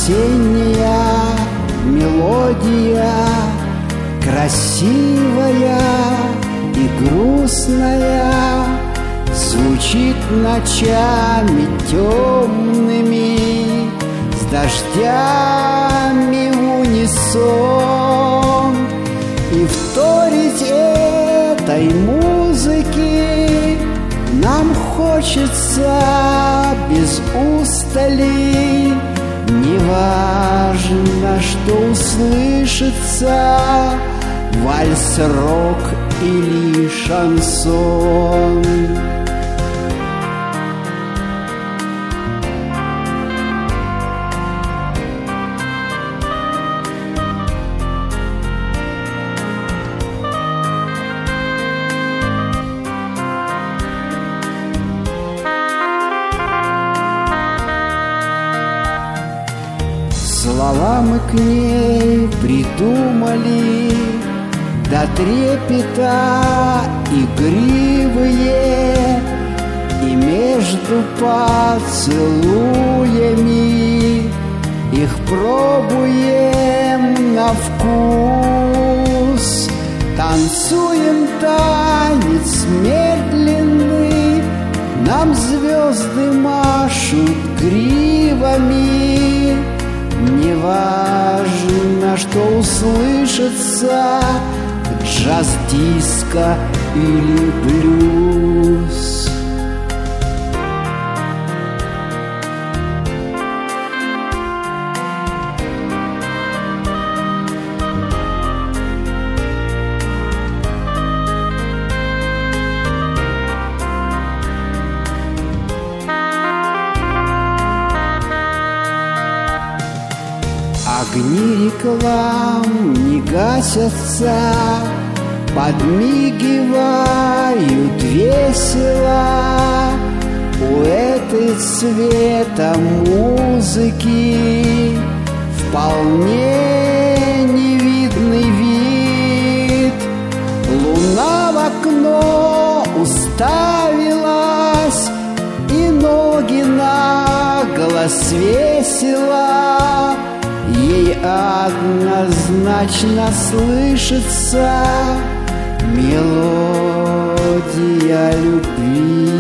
осенняя мелодия, красивая и грустная, звучит ночами темными, с дождями в унисон. И вторить этой музыке нам хочется без устали. Неважно, что услышится, вальс, рок или шансон. Слова мы к ней придумали, до трепета игривые, и между поцелуями их пробуем на вкус. Танцуем танец медленный, нам звезды машут гривами. Неважно, что услышится, джаз, диско или блюз. Огни реклам не гасятся, подмигивают весело. У этой цвета музыки вполне невидный вид. Луна в окно уставилась и ноги наголо свесила. Ей однозначно слышится мелодия любви.